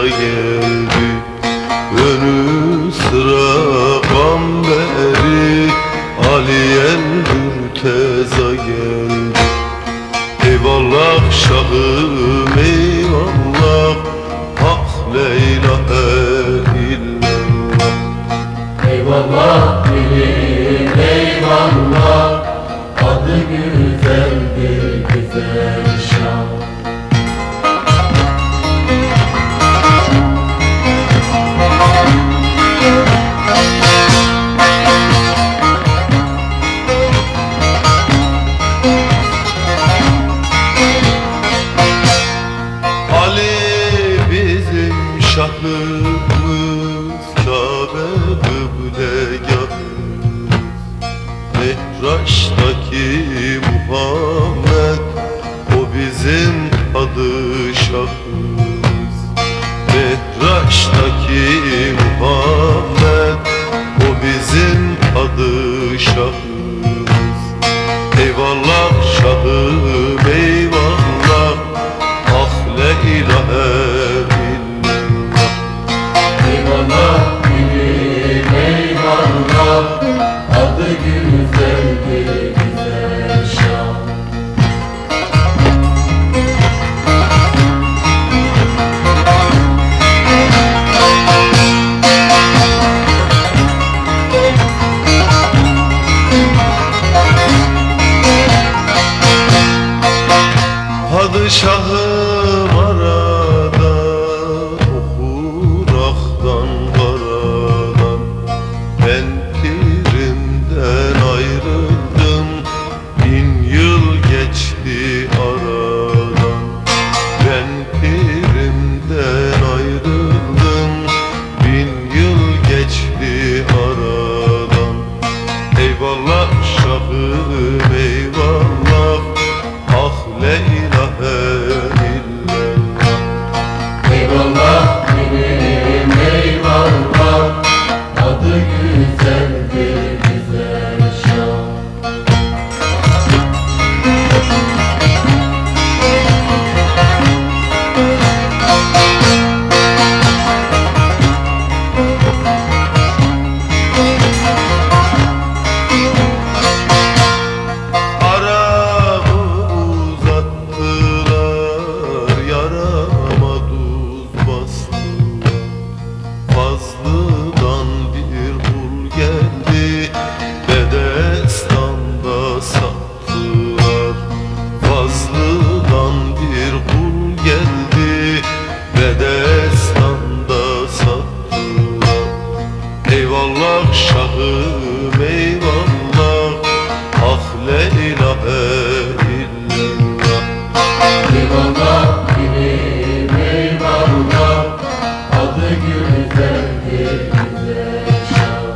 geldi. Önü sıra Gamberi Ali Mürteza geldi. Eyvallah şahım eyvallah, hak la ilahe illallah. Eyvallah dilim eyvallah, adı güzeldir güzel şah. Şahımız Kabe kıblegahımız, Mehraç'taki Muhammed o bizim padişahımız. Mehraç'taki Muhammed o bizim padişahımız. Eyvallah şahım eyvallah, ah la ilahe. Eyvallah dilim eyvallah, adı güzeldir güzel şah. Padişahım arada, okur karadan. Ben pirimden ayrıldım, 1000 yıl geçti aradan. Ben pirimden ayrıldım, 1000 yıl geçti aradan. Eyvallah şahım eyvallah, ah la ilahe illallah. Eyvallah dilim eyvallah, adı güzeldir güzel şah. Fazlıdan bir kul geldi, Bedestan'da sattılar. Fazlıdan bir kul geldi, Bedestan'da sattılar. Eyvallah şahım eyvallah, ah la ilahe illallah. Eyvallah dilim eyvallah, adı güzeldir güzel şah.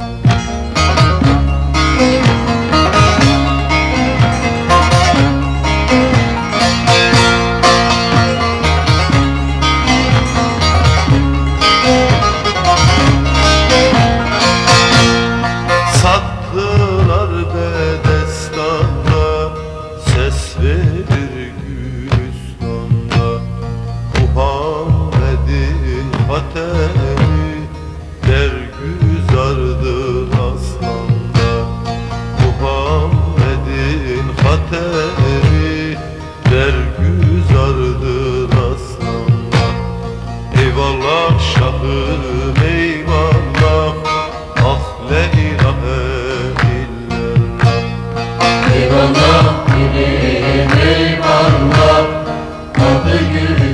Sattılar Bedestan'da, ses verir Gülistan'da. Muhammed'in hatemi dergüzardır aslanda. Muhammed'in hatemi dergüzardır aslanda. Eyvallah şahım eyvallah, ah la ilahe illallah. Eyvallah dilim eyvallah, adı güzeldir